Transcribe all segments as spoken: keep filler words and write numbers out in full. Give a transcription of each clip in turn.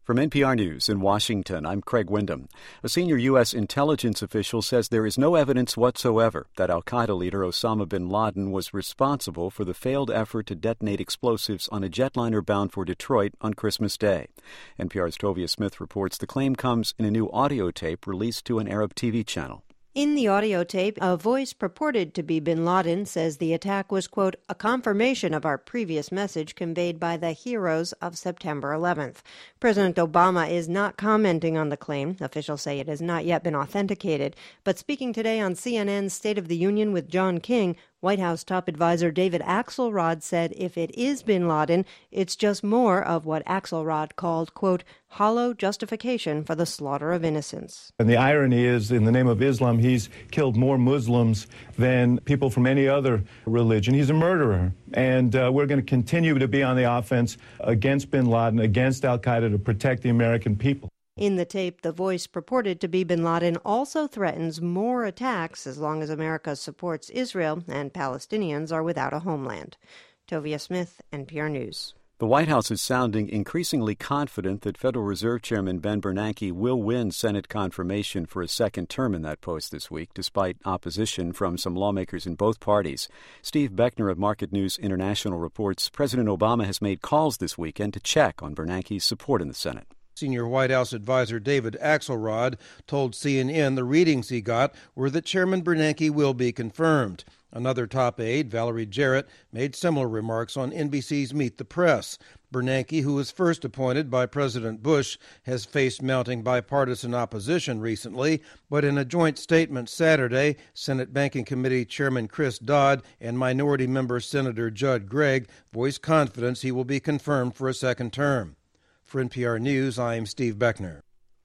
From N P R News in Washington, I'm Craig Windham. A senior U S intelligence official says there is no evidence whatsoever that al-Qaeda leader Osama bin Laden was responsible for the failed effort to detonate explosives on a jetliner bound for Detroit on Christmas Day. N P R's Tovia Smith reports the claim comes in a new audio tape released to an Arab T V channel. In the audio tape, a voice purported to be bin Laden says the attack was, quote, a confirmation of our previous message conveyed by the heroes of September eleventh. President Obama is not commenting on the claim. Officials say it has not yet been authenticated. But speaking today on C N N's State of the Union with John King, White House top advisor David Axelrod said if it is bin Laden, it's just more of what Axelrod called, quote, hollow justification for the slaughter of innocents. And the irony is, in the name of Islam, he's killed more Muslims than people from any other religion. He's a murderer. And uh, we're going to continue to be on the offense against bin Laden, against al-Qaeda, to protect the American people. In the tape, the voice purported to be bin Laden also threatens more attacks as long as America supports Israel and Palestinians are without a homeland. Tovia Smith, N P R News. The White House is sounding increasingly confident that Federal Reserve Chairman Ben Bernanke will win Senate confirmation for a second term in that post this week, despite opposition from some lawmakers in both parties. Steve Beckner of Market News International reports President Obama has made calls this weekend to check on Bernanke's support in the Senate. Senior White House advisor David Axelrod told C N N the readings he got were that Chairman Bernanke will be confirmed. Another top aide, Valerie Jarrett, made similar remarks on N B C's Meet the Press. Bernanke, who was first appointed by President Bush, has faced mounting bipartisan opposition recently, but in a joint statement Saturday, Senate Banking Committee Chairman Chris Dodd and minority member Senator Judd Gregg voiced confidence he will be confirmed for a second term. For N P R News, I'm Steve Beckner.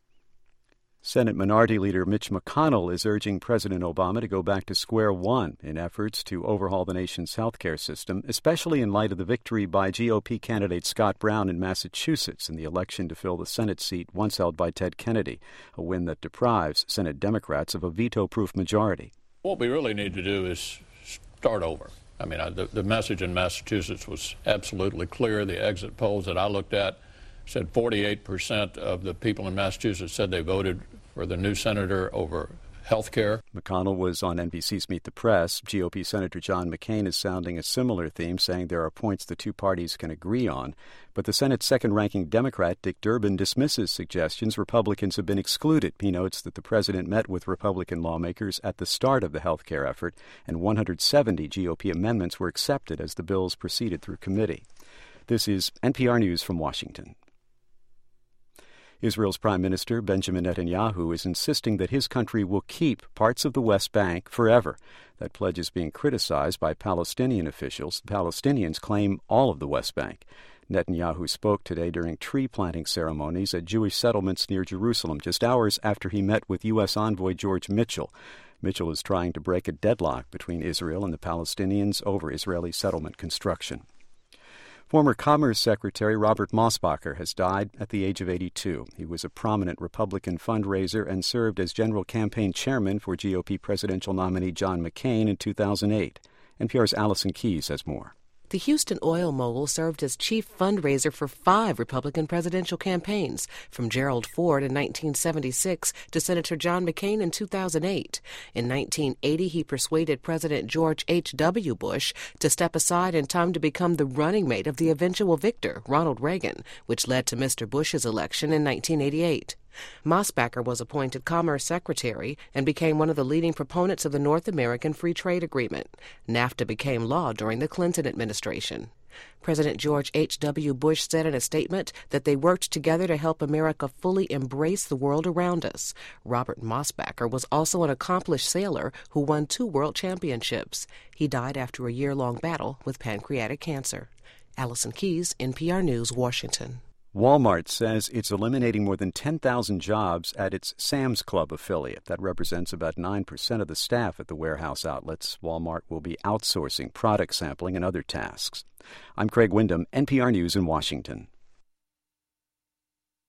Senate Minority Leader Mitch McConnell is urging President Obama to go back to square one in efforts to overhaul the nation's health care system, especially in light of the victory by G O P candidate Scott Brown in Massachusetts in the election to fill the Senate seat once held by Ted Kennedy, a win that deprives Senate Democrats of a veto-proof majority. What we really need to do is start over. I mean, I, the, the message in Massachusetts was absolutely clear. The exit polls that I looked at said forty-eight percent of the people in Massachusetts said they voted for the new senator over health care. McConnell was on N B C's Meet the Press. G O P Senator John McCain is sounding a similar theme, saying there are points the two parties can agree on. But the Senate's second-ranking Democrat, Dick Durbin, dismisses suggestions Republicans have been excluded. He notes that the president met with Republican lawmakers at the start of the health care effort, and one hundred seventy G O P amendments were accepted as the bills proceeded through committee. This is N P R News from Washington. Israel's Prime Minister Benjamin Netanyahu is insisting that his country will keep parts of the West Bank forever. That pledge is being criticized by Palestinian officials. Palestinians claim all of the West Bank. Netanyahu spoke today during tree planting ceremonies at Jewish settlements near Jerusalem, just hours after he met with U S envoy George Mitchell. Mitchell is trying to break a deadlock between Israel and the Palestinians over Israeli settlement construction. Former Commerce Secretary Robert Mosbacher has died at the age of eighty-two. He was a prominent Republican fundraiser and served as general campaign chairman for G O P presidential nominee John McCain in two thousand eight. N P R's Allison Keyes has more. The Houston oil mogul served as chief fundraiser for five Republican presidential campaigns, from Gerald Ford in nineteen seventy-six to Senator John McCain in two thousand eight. In nineteen eighty, he persuaded President George H W. Bush to step aside in time to become the running mate of the eventual victor, Ronald Reagan, which led to Mister Bush's election in nineteen eighty-eight. Mosbacher was appointed Commerce Secretary and became one of the leading proponents of the North American Free Trade Agreement. NAFTA became law during the Clinton administration. President George H W. Bush said in a statement that they worked together to help America fully embrace the world around us. Robert Mosbacher was also an accomplished sailor who won two world championships. He died after a year-long battle with pancreatic cancer. Allison Keyes, N P R News, Washington. Walmart says it's eliminating more than ten thousand jobs at its Sam's Club affiliate. That represents about nine percent of the staff at the warehouse outlets. Walmart will be outsourcing product sampling and other tasks. I'm Craig Windham, N P R News in Washington.